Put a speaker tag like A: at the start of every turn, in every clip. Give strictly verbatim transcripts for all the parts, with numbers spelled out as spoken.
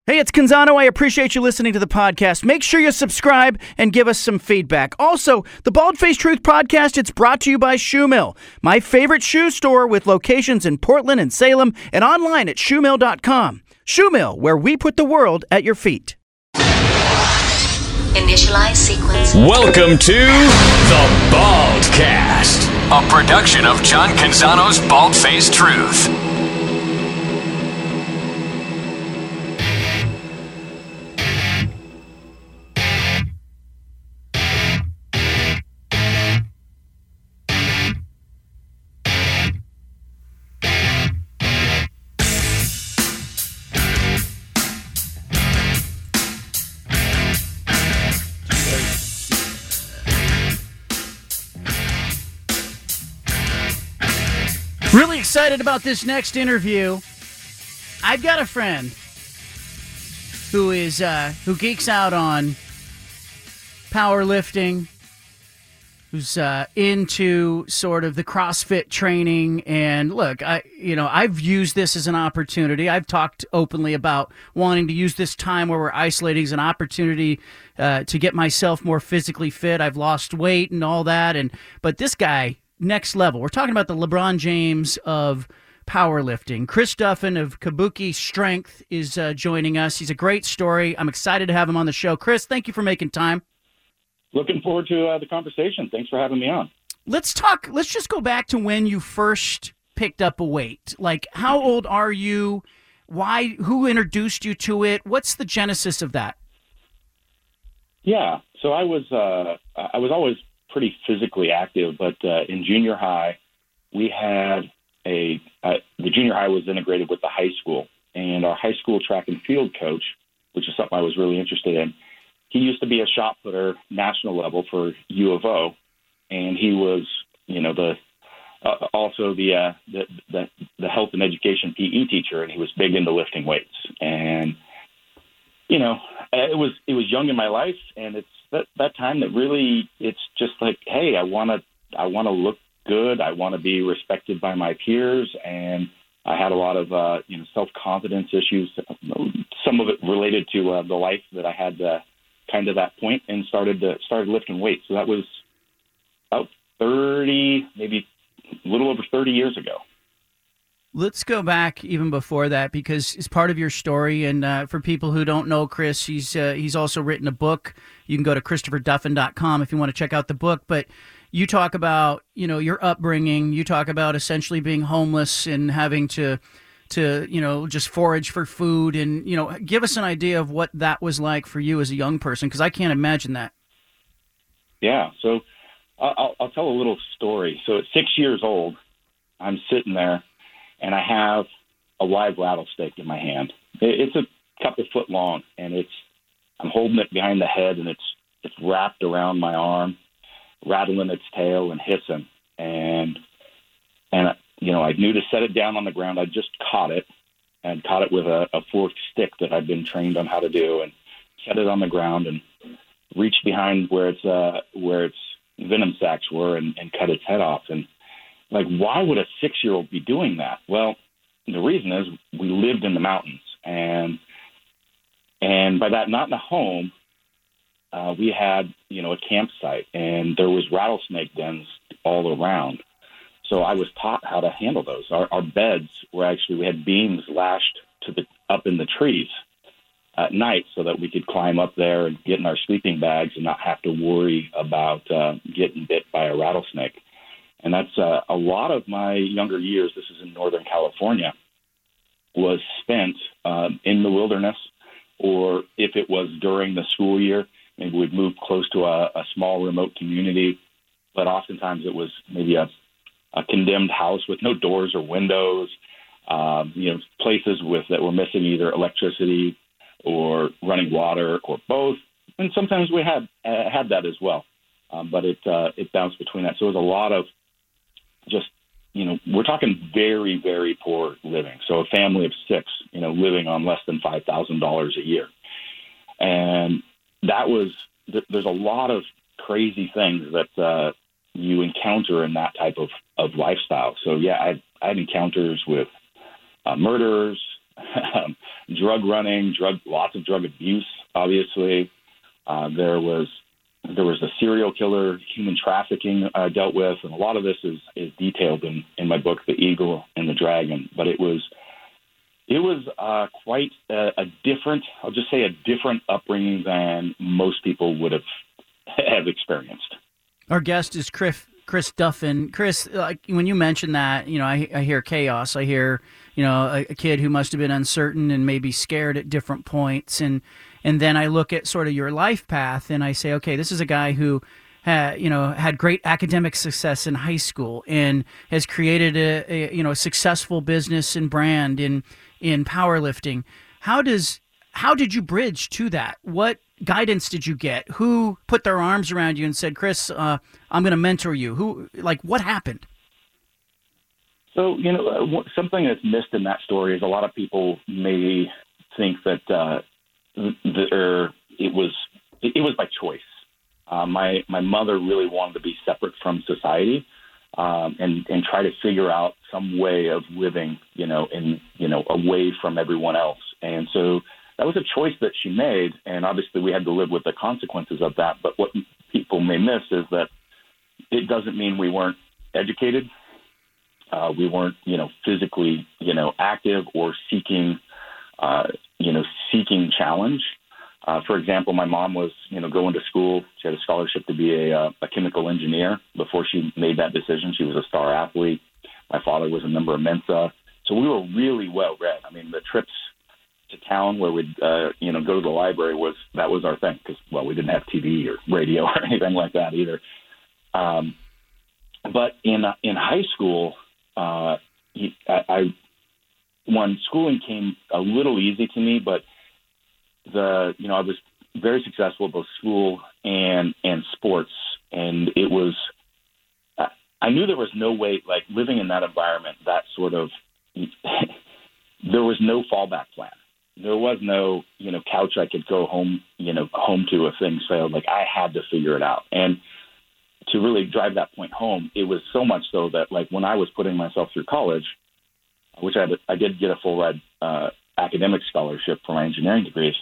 A: Hey, it's Canzano. I appreciate you listening to the podcast. Make sure you subscribe and give us some feedback. Also, the Bald Face Truth podcast, it's brought to you by Shoe Mill, my favorite shoe store with locations in Portland and Salem and online at shoe mill dot com. Shoe Mill, where we put the world at your feet.
B: Initialize sequence.
C: Welcome to the Baldcast, a production of John Canzano's Bald Face Truth.
A: Really excited about this next interview. I've got a friend who is uh, who geeks out on powerlifting, who's uh, into sort of the CrossFit training. And look, I you know I've used this as an opportunity. I've talked openly about wanting to use this time where we're isolating as an opportunity uh, to get myself more physically fit. I've lost weight and all that, and but this guy. Next level. We're talking about the LeBron James of powerlifting. Chris Duffin of Kabuki Strength is uh, joining us. He's a great story. I'm excited to have him on the show. Chris, thank you for making time.
D: Looking forward to uh, the conversation. Thanks for having me on.
A: Let's talk. Let's just go back to when you first picked up a weight. Like, how old are you? Why? Who introduced you to it? What's the genesis of that?
D: Yeah. So I was uh, I was always pretty physically active, but uh, in junior high, we had a, uh, the junior high was integrated with the high school, and our high school track and field coach, which is something I was really interested in, he used to be a shot putter national level for U of O, and he was, you know, the uh, also the, uh, the the the health and education P E teacher, and he was big into lifting weights. And you know, it was it was young in my life, and it's that that time that really it's just like, hey, I want to I want to look good, I want to be respected by my peers, and I had a lot of uh, you know self confidence issues, some of it related to uh, the life that I had uh, kind of that point, and started to started lifting weights. So that was about thirty, maybe a little over thirty years ago.
A: Let's go back even before that, because it's part of your story. And uh, for people who don't know Chris, he's uh, he's also written a book. You can go to christopher duffin dot com if you want to check out the book. But you talk about, you know, your upbringing. You talk about essentially being homeless and having to, to you know, just forage for food. And, you know, give us an idea of what that was like for you as a young person, because I can't imagine that.
D: Yeah, so I'll, I'll tell a little story. So at six years old, I'm sitting there, and I have a live rattlesnake in my hand. It's a couple foot long, and it's I'm holding it behind the head, and it's it's wrapped around my arm, rattling its tail and hissing. And and you know, I knew to set it down on the ground. I just caught it, and caught it with a, a forked stick that I'd been trained on how to do, and set it on the ground and reached behind where its uh, where its venom sacs were, and, and cut its head off. And like, why would a six-year-old be doing that? Well, the reason is we lived in the mountains, and and by that, not in a home, uh, we had, you know, a campsite, and there was rattlesnake dens all around. So I was taught how to handle those. Our, our beds were actually, we had beams lashed to the up in the trees at night so that we could climb up there and get in our sleeping bags and not have to worry about uh, getting bit by a rattlesnake. And that's uh, a lot of my younger years, this is in Northern California, was spent um, in the wilderness, or if it was during the school year, maybe we'd move close to a, a small remote community, but oftentimes it was maybe a, a condemned house with no doors or windows, um, you know, places with that were missing either electricity or running water or both. And sometimes we had uh, had that as well, um, but it uh, it bounced between that. So it was a lot of just, you know, we're talking very, very poor living. So a family of six, you know, living on less than five thousand dollars a year. And that was, th- there's a lot of crazy things that uh, you encounter in that type of, of lifestyle. So, yeah, I, I had encounters with uh, murderers, um, drug running, drug, lots of drug abuse, obviously. Uh, there was there was a serial killer, human trafficking uh, dealt with, and a lot of this is, is detailed in, in my book, The Eagle and the Dragon. But it was it was uh, quite a, a different, I'll just say a different upbringing than most people would have have experienced.
A: Our guest is Chris Chris Duffin. Chris, like when you mention that, you know, I, I hear chaos. I hear, you know, a, a kid who must have been uncertain and maybe scared at different points, and and then I look at sort of your life path, and I say, okay, this is a guy who had, you know, had great academic success in high school and has created a, a you know a successful business and brand in in powerlifting. How does how did you bridge to that? What guidance did you get? Who put their arms around you and said, Chris, uh, I'm going to mentor you? Who, like, what happened?
D: So, you know, uh, something that's missed in that story is a lot of people may think that uh, there, it was it was by choice. Uh, my my mother really wanted to be separate from society um, and and try to figure out some way of living, you know, in you know away from everyone else. And so that was a choice that she made, and obviously we had to live with the consequences of that. But what people may miss is that it doesn't mean we weren't educated. Uh, we weren't, you know, physically, you know, active or seeking, uh, you know, seeking challenge. Uh, for example, my mom was, you know, going to school. She had a scholarship to be a, uh, a chemical engineer. Before she made that decision, she was a star athlete. My father was a member of Mensa. So we were really well read. I mean, the trips to town where we'd, uh, you know, go to the library was, that was our thing because, well, we didn't have T V or radio or anything like that either. Um, but in, uh, in high school, uh, he, I, I, when schooling came a little easy to me, but the, you know, I was very successful at both school and, and sports. And it was, I knew there was no way, like living in that environment, that sort of, there was no fallback plan. There was no, you know, couch I could go home, you know, home to if things failed. Like I had to figure it out. And to really drive that point home, it was so much so that like when I was putting myself through college, which I, had, I did get a full ride uh, academic scholarship for my engineering degrees,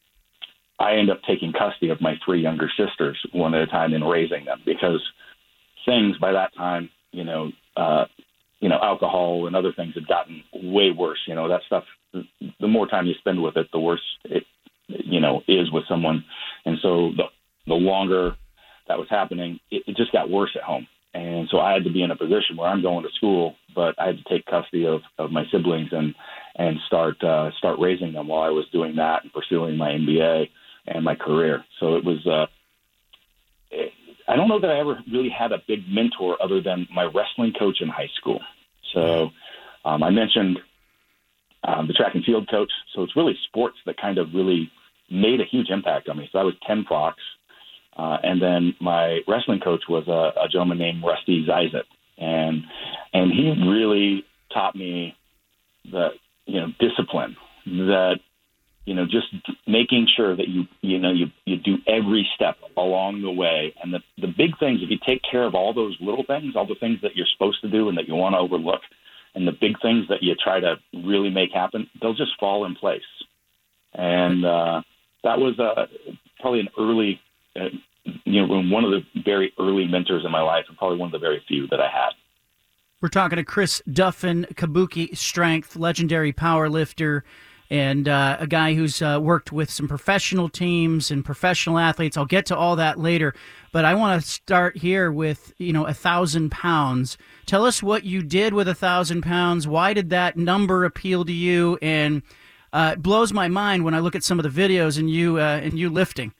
D: I ended up taking custody of my three younger sisters one at a time and raising them because things by that time, you know, uh, you know, alcohol and other things had gotten way worse. You know, that stuff, the more time you spend with it, the worse it, you know, is with someone. And so the, the longer that was happening, it, it just got worse at home. And so I had to be in a position where I'm going to school, but I had to take custody of, of my siblings and, and start, uh, start raising them while I was doing that and pursuing my M B A and my career. So it was, uh, it, I don't know that I ever really had a big mentor other than my wrestling coach in high school. So um, I mentioned um, the track and field coach. So it's really sports that kind of really made a huge impact on me. So I was Ken Fox. Uh, and then my wrestling coach was a, a gentleman named Rusty Zizet. And, and he really taught me the, you know, discipline, that, you know, just making sure that you, you know, you, you do every step along the way. And the, the big things, if you take care of all those little things, all the things that you're supposed to do and that you want to overlook, and the big things that you try to really make happen, they'll just fall in place. And uh, that was uh, probably an early, uh, you know, one of the very early mentors in my life, and probably one of the very few that I had.
A: We're talking to Chris Duffin, Kabuki Strength, legendary power lifter, and uh, a guy who's uh, worked with some professional teams and professional athletes. I'll get to all that later, but I want to start here with, you know, a thousand pounds. Tell us what you did with a thousand pounds. Why did that number appeal to you? And uh, it blows my mind when I look at some of the videos and you uh, and you lifting.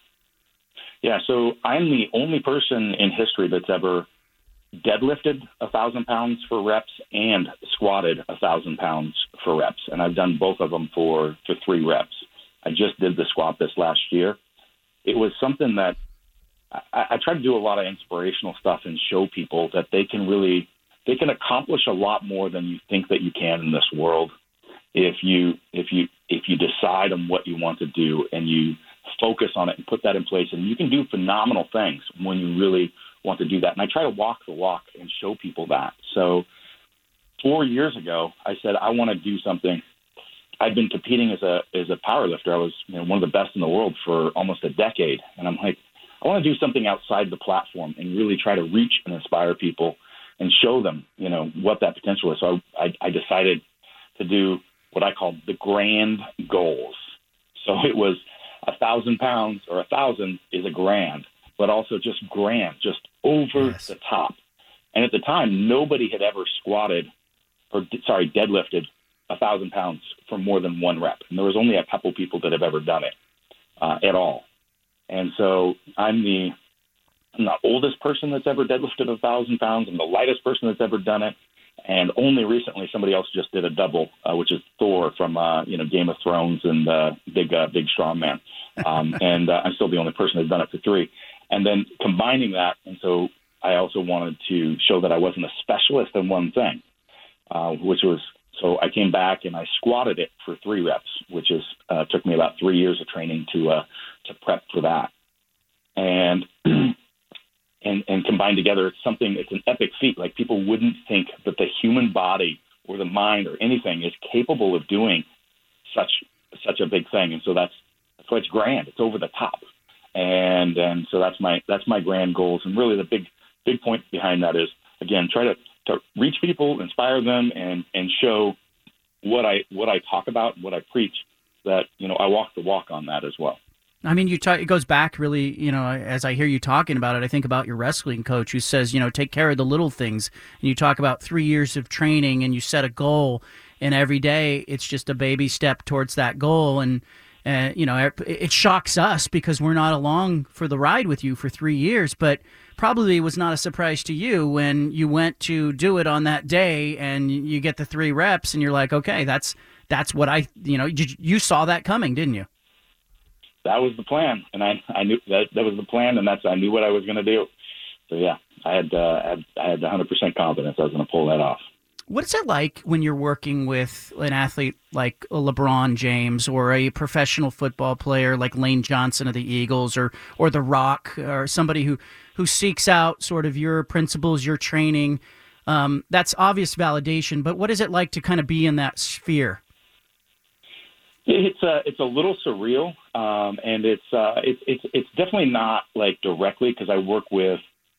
D: Yeah, so I'm the only person in history that's ever deadlifted a thousand pounds for reps and squatted a thousand pounds for reps. And I've done both of them for, for three reps. I just did the squat this last year. It was something that I, I try to do a lot of inspirational stuff and show people that they can really, they can accomplish a lot more than you think that you can in this world. If you, if you, if you decide on what you want to do and you focus on it and put that in place, and you can do phenomenal things when you really want to do that. And I try to walk the walk and show people that. So four years ago, I said, I want to do something I'd been competing as a as a power lifter. I was you know, one of the best in the world for almost a decade, and I'm like, I want to do something outside the platform and really try to reach and inspire people and show them, you know, what that potential is. So I, I decided to do what I called the grand goals. So it was a thousand pounds or a thousand is a grand, but also just grand, just over yes. the top. And at the time, nobody had ever squatted or sorry, deadlifted a thousand pounds for more than one rep. And there was only a couple people that have ever done it uh, at all. And so I'm the, I'm the oldest person that's ever deadlifted a thousand pounds. I'm the lightest person that's ever done it. And only recently somebody else just did a double, uh, which is Thor from, uh, you know, Game of Thrones and uh, big, uh, big strong man. Um, and uh, I'm still the only person that's done it for three. And then combining that. And so I also wanted to show that I wasn't a specialist in one thing, uh, which was, so I came back and I squatted it for three reps, which is uh, took me about three years of training to uh, to prep for that. And and and combined together, it's something. It's an epic feat. Like people wouldn't think that the human body or the mind or anything is capable of doing such such a big thing. And so that's that's why it's grand. It's over the top. And and so that's my that's my grand goals. And really the big big point behind that is again try to. to reach people, inspire them, and, and show what I what I talk about, what I preach, that, you know, I walk the walk on that as well.
A: I mean, you talk, it goes back really, you know, as I hear you talking about it, I think about your wrestling coach who says, you know, take care of the little things. And you talk about three years of training and you set a goal, and every day it's just a baby step towards that goal. And, uh, you know, it, it shocks us because we're not along for the ride with you for three years, but probably was not a surprise to you when you went to do it on that day and you get the three reps and you're like, okay, that's that's what I, you know, you, you saw that coming, didn't you?
D: That was the plan, and I, I knew that that was the plan, and that's I knew what I was going to do. So yeah, I had uh, I had I had one hundred percent confidence I was going to pull that off.
A: What's it like when you're working with an athlete like LeBron James or a professional football player like Lane Johnson of the Eagles or or The Rock or somebody who, who seeks out sort of your principles, your training? Um, that's obvious validation, but what is it like to kind of be in that sphere?
D: It's a it's a little surreal, um, and it's uh, it's it's it's definitely not like directly because I work with.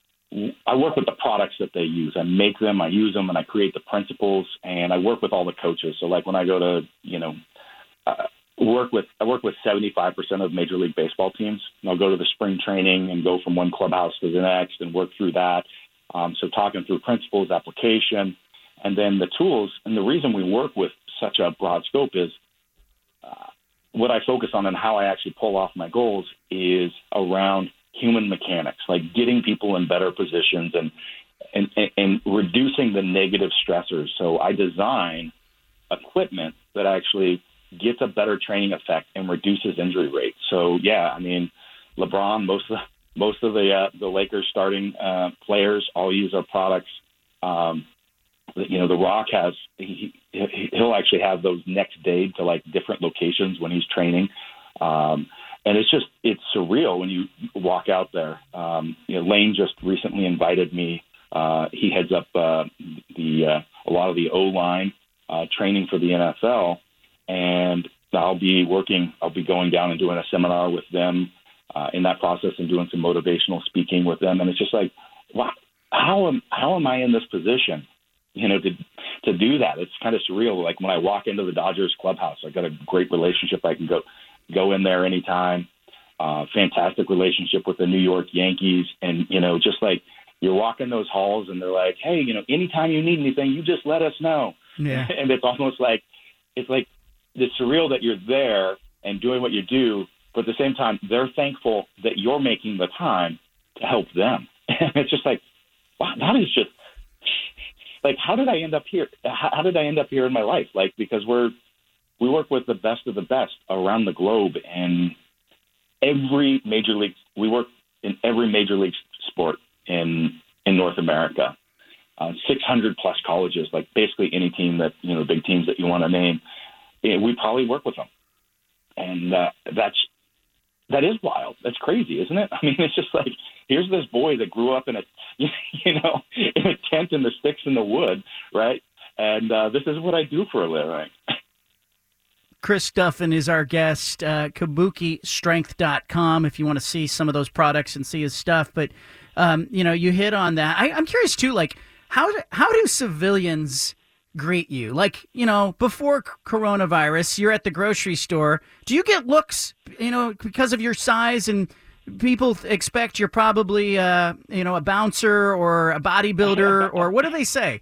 D: I work with the products that they use. I make them, I use them, and I create the principles. And I work with all the coaches. So, like when I go to, you know, uh, work with, I work with seventy-five percent of Major League Baseball teams. And I'll go to the spring training and go from one clubhouse to the next and work through that. Um, so, talking through principles, application, and then the tools. And the reason we work with such a broad scope is uh, what I focus on and how I actually pull off my goals is around human mechanics, like getting people in better positions and, and, and, and reducing the negative stressors. So I design equipment that actually gets a better training effect and reduces injury rates. So yeah, I mean, LeBron, most of the, most of the, uh, the Lakers starting uh, players all use our products. Um, you know, The Rock has, he, he'll actually have those next day to like different locations when he's training. Um, And it's just, it's surreal when you walk out there. Um, you know, Lane just recently invited me. Uh, he heads up uh, the uh, a lot of the O-line uh, training for the N F L. And I'll be working, I'll be going down and doing a seminar with them uh, in that process and doing some motivational speaking with them. And it's just like, wow, how am, how am I in this position, you know, to, to do that? It's kind of surreal. Like when I walk into the Dodgers clubhouse, I got a great relationship. I can go, go in there anytime. Uh, fantastic relationship with the New York Yankees. And, you know, just like you're walking those halls and they're like, hey, you know, anytime you need anything, you just let us know.
A: Yeah.
D: And it's almost like, it's like, it's surreal that you're there and doing what you do, but at the same time, they're thankful that you're making the time to help them. And it's just like, wow, that is just like, how did I end up here? How, how did I end up here in my life? Like, because we're, we work with the best of the best around the globe, and every major league, we work in every major league sport in, in North America, uh, six hundred plus colleges, like basically any team that, you know, big teams that you want to name, we probably work with them. And uh, that's, that is wild. That's crazy, isn't it? I mean, it's just like, here's this boy that grew up in a, you know, in a tent in the sticks in the wood, right? And uh, this is what I do for a living.
A: Chris Duffin is our guest, uh, kabuki strength dot com if you want to see some of those products and see his stuff. But, um, you know, you hit on that. I, I'm curious, too, like, how do, how do civilians greet you? Like, you know, before c- coronavirus, you're at the grocery store. Do you get looks, you know, because of your size, and people th- expect you're probably, uh, you know, a bouncer or a bodybuilder, or what do they say?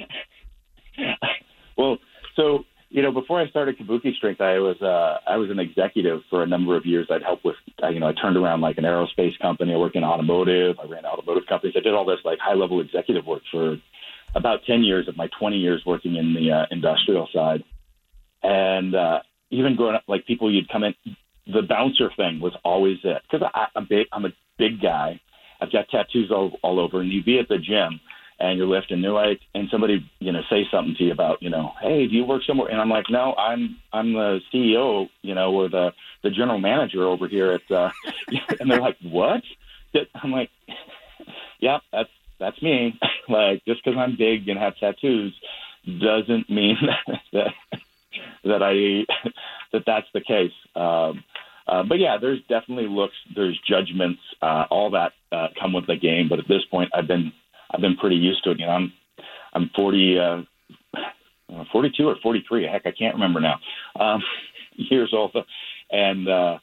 D: Well, so, you know, before I started Kabuki Strength, I was uh, I was an executive for a number of years. I'd help with, uh, you know, I turned around like an aerospace company. I worked in automotive. I ran automotive companies. I did all this like high-level executive work for about ten years of my twenty years working in the uh, industrial side. And uh, even growing up, like people, you'd come in, the bouncer thing was always it. Because I'm big, I'm a big guy. I've got tattoos all, all over, and you'd be at the gym and you're lifting, and they're like, and somebody, you know, say something to you about, you know, hey, do you work somewhere? And I'm like, no, I'm I'm the C E O, you know, or the the general manager over here at, uh, and they're like, what? I'm like, yeah, that's that's me. Like, just because I'm big and have tattoos doesn't mean that that I that that's the case. Um, uh, but yeah, there's definitely looks, there's judgments, uh, all that uh, come with the game. But at this point, I've been I've been pretty used to it. You know, I'm I'm forty, uh, forty-two or forty-three. Heck, I can't remember now. Um, years old, and uh,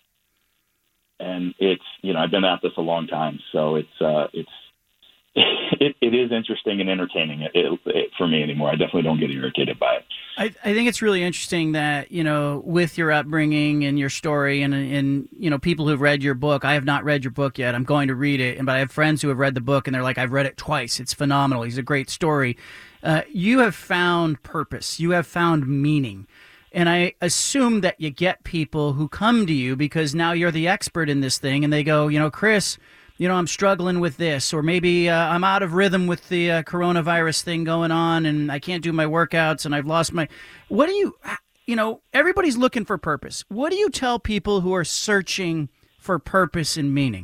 D: and it's, you know, I've been at this a long time, so it's uh, it's it, it is interesting and entertaining it, it, it, for me anymore. I definitely don't get irritated by it.
A: I, I think it's really interesting that, you know, with your upbringing and your story and, and, you know, people who've read your book. I have not read your book yet. I'm going to read it. And but I have friends who have read the book and they're like, I've read it twice. It's phenomenal. He's a great story. Uh, you have found purpose. You have found meaning. And I assume that you get people who come to you because now you're the expert in this thing and they go, you know, Chris, you know, I'm struggling with this, or maybe uh, I'm out of rhythm with the uh, coronavirus thing going on and I can't do my workouts and I've lost my, what do you, you know, everybody's looking for purpose. What do you tell people who are searching for purpose and meaning?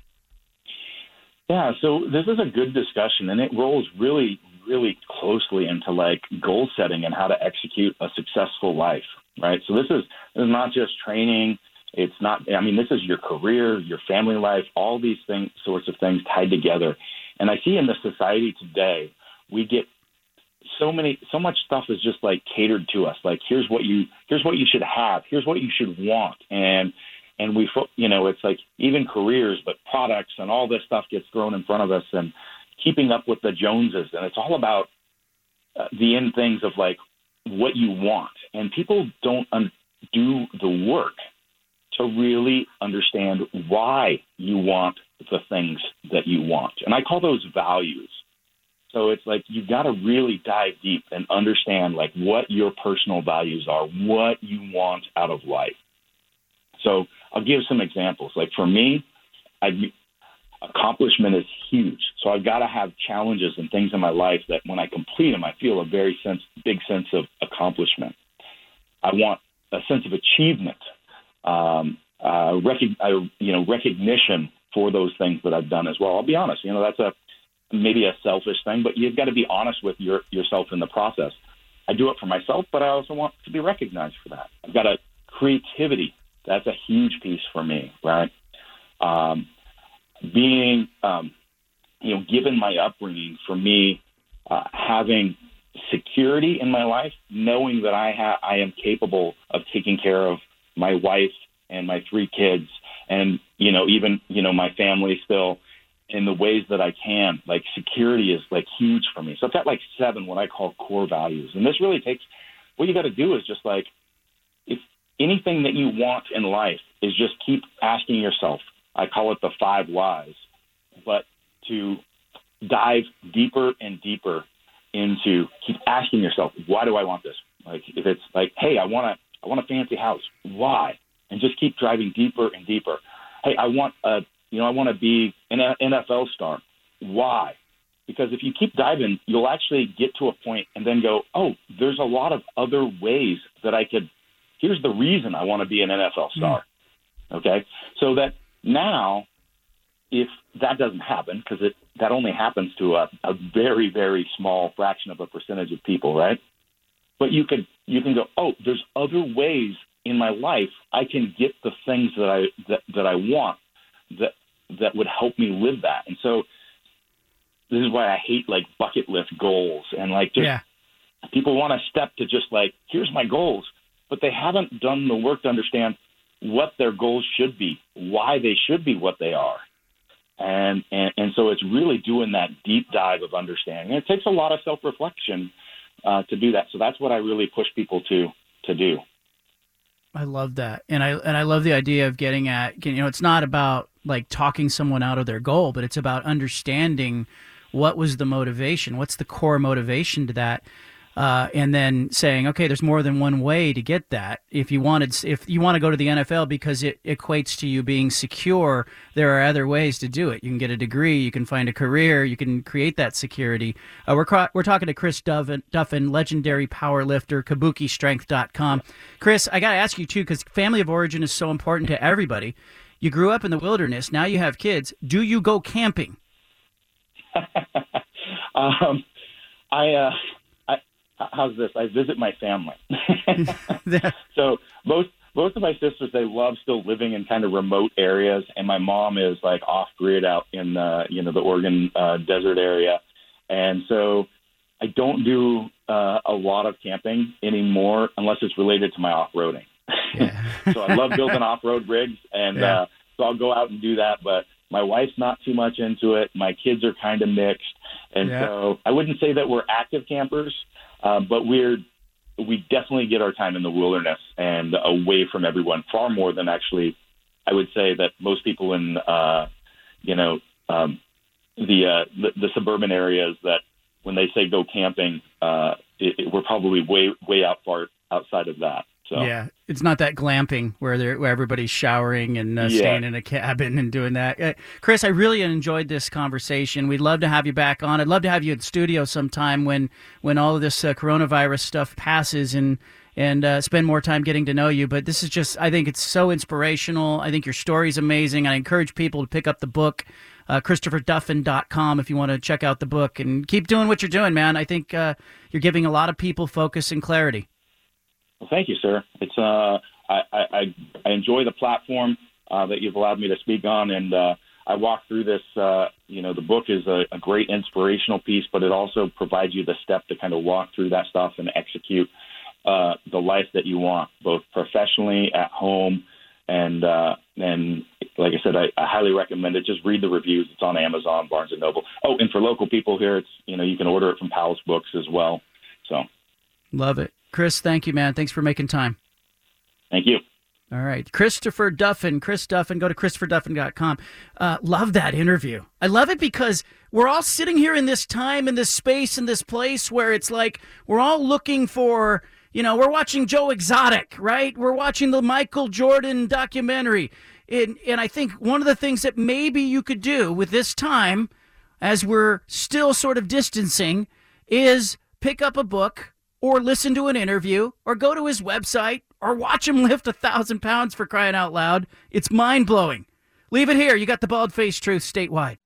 D: Yeah, so this is a good discussion, and it rolls really, really closely into like goal setting and how to execute a successful life, right? So this is, this is not just training. It's not, I mean, this is your career, your family life, all these things, sorts of things tied together. And I see in the society today, we get so many, so much stuff is just like catered to us. Like, here's what you, here's what you should have. Here's what you should want. And, and we, you know, it's like even careers, but products and all this stuff gets thrown in front of us and keeping up with the Joneses. And it's all about uh, the end things of like what you want. And people don't un- do the work to really understand why you want the things that you want. And I call those values. So it's like you've got to really dive deep and understand like what your personal values are, what you want out of life. So I'll give some examples. Like for me, I, accomplishment is huge. So I've got to have challenges and things in my life that when I complete them, I feel a very sense, big sense of accomplishment. I want a sense of achievement. Um, uh, rec- uh, you know, recognition for those things that I've done as well. I'll be honest, you know, that's a, maybe a selfish thing, but you've got to be honest with your, yourself in the process. I do it for myself, but I also want to be recognized for that. I've got a creativity. That's a huge piece for me, right? Um, being, um, you know, given my upbringing, for me, uh, having security in my life, knowing that I ha- I am capable of taking care of my wife and my three kids and, you know, even, you know, my family still in the ways that I can. Like security is like huge for me. So I've got like seven, what I call core values. And this really takes, what you got to do is just like, if anything that you want in life is just keep asking yourself, I call it the five whys, but to dive deeper and deeper into keep asking yourself, why do I want this? Like if it's like, hey, I want to, I want a fancy house. Why? And just keep driving deeper and deeper. Hey, I want a, you know, I want to be an N F L star. Why? Because if you keep diving, you'll actually get to a point and then go, oh, there's a lot of other ways that I could, here's the reason I want to be an N F L star. Mm. Okay. So that now, if that doesn't happen, because it, that only happens to a, a very, very small fraction of a percentage of people, right? But you could, you can go, oh, there's other ways in my life, I can get the things that I that, that I want that that would help me live that. And so this is why I hate like bucket list goals and like just
A: yeah.
D: people want to step to just like, here's my goals, but they haven't done the work to understand what their goals should be, why they should be what they are. And, and, and so it's really doing that deep dive of understanding. And it takes a lot of self-reflection uh, to do that. So that's what I really push people to, to do.
A: I love that. And I, and I love the idea of getting at, you know, it's not about like talking someone out of their goal, but it's about understanding what was the motivation, what's the core motivation to that. Uh, and then saying, okay, there's more than one way to get that. If you wanted, if you want to go to the N F L because it equates to you being secure, there are other ways to do it. You can get a degree, you can find a career, you can create that security. Uh, we're we're talking to Chris Duffin, Duffin, legendary powerlifter, kabuki strength dot com. Chris, I got to ask you too, because family of origin is so important to everybody. You grew up in the wilderness. Now you have kids. Do you go camping?
D: um, I. Uh... How's this? I visit my family. So most most of my sisters, they love still living in kind of remote areas, and my mom is like off grid out in the you know the Oregon uh, desert area, and so I don't do uh, a lot of camping anymore unless it's related to my off roading. Yeah. So I love building off road rigs, and yeah. uh, so I'll go out and do that, but. My wife's not too much into it. My kids are kind of mixed. And yeah. so I wouldn't say that we're active campers, uh, but we're we definitely get our time in the wilderness and away from everyone far more than actually I would say that most people in, uh, you know, um, the, uh, the the suburban areas that when they say go camping, uh, it, it, we're probably way, way out far outside of that. So.
A: Yeah, it's not that glamping where they're, where everybody's showering and uh, yeah. staying in a cabin and doing that. Uh, Chris, I really enjoyed this conversation. We'd love to have you back on. I'd love to have you in studio sometime when when all of this uh, coronavirus stuff passes and and uh, spend more time getting to know you. But this is just, I think it's so inspirational. I think your story's amazing. I encourage people to pick up the book, uh, Christopher Duffin dot com, if you want to check out the book. And keep doing what you're doing, man. I think uh, you're giving a lot of people focus and clarity.
D: Well, thank you, sir. It's uh, I, I, I enjoy the platform uh, that you've allowed me to speak on, and uh, I walk through this. Uh, you know, the book is a, a great inspirational piece, but it also provides you the step to kind of walk through that stuff and execute uh, the life that you want, both professionally, at home, and uh, and like I said, I, I highly recommend it. Just read the reviews. It's on Amazon, Barnes and Noble. Oh, and for local people here, it's you know you can order it from Powell's Books as well. So,
A: love it. Chris, thank you, man. Thanks for making time.
D: Thank you.
A: All right. Christopher Duffin, Chris Duffin, go to Christopher Duffin dot com. Uh, love that interview. I love it because we're all sitting here in this time, in this space, in this place where it's like we're all looking for, you know, we're watching Joe Exotic, right? We're watching the Michael Jordan documentary. And, and I think one of the things that maybe you could do with this time, as we're still sort of distancing, is pick up a book, or listen to an interview, or go to his website, or watch him lift a thousand pounds for crying out loud. It's mind-blowing. Leave it here. You got the bald-faced truth statewide.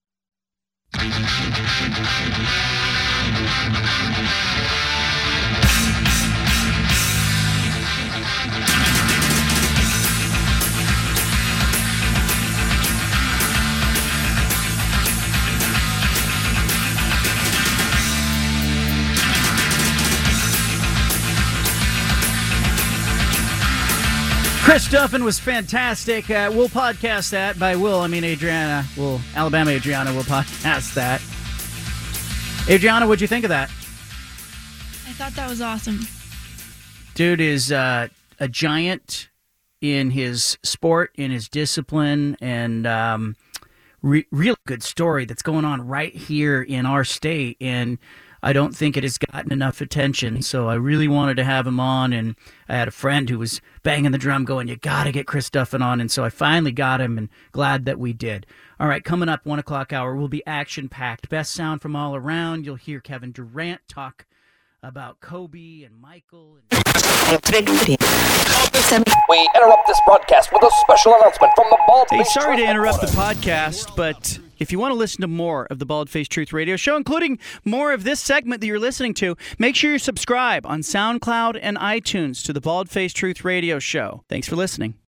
A: Chris Duffin was fantastic. Uh, we'll podcast that. By will, I mean Adriana. Will Alabama Adriana will podcast that. Adriana, what'd you think of that?
B: I thought that was awesome.
A: Dude is uh, a giant in his sport, in his discipline, and um, re- real good story that's going on right here in our state. And I don't think it has gotten enough attention, so I really wanted to have him on, and I had a friend who was banging the drum going, you got to get Chris Duffin on, and so I finally got him, and glad that we did. All right, coming up, one o'clock hour, will be action-packed. Best sound from all around. You'll hear Kevin Durant talk about Kobe and Michael. And-
E: we interrupt this broadcast with a special announcement from the Bald
A: Hey, sorry to interrupt the podcast, but If you want to listen to more of the Bald Faced Truth Radio Show, including more of this segment that you're listening to, make sure you subscribe on SoundCloud and iTunes to the Bald Faced Truth Radio Show. Thanks for listening.